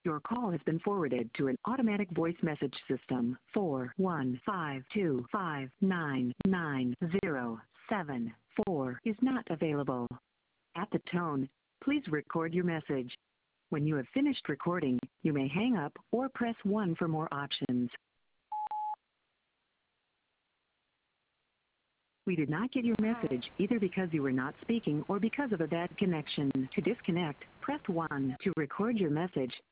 Your call has been forwarded to an automatic voice message system. 41525999074 is not available. At the tone, please record your message. When you have finished recording, you may hang up or press 1 for more options. We did not get your message either because you were not speaking or because of a bad connection. To disconnect, press 1. To record your message,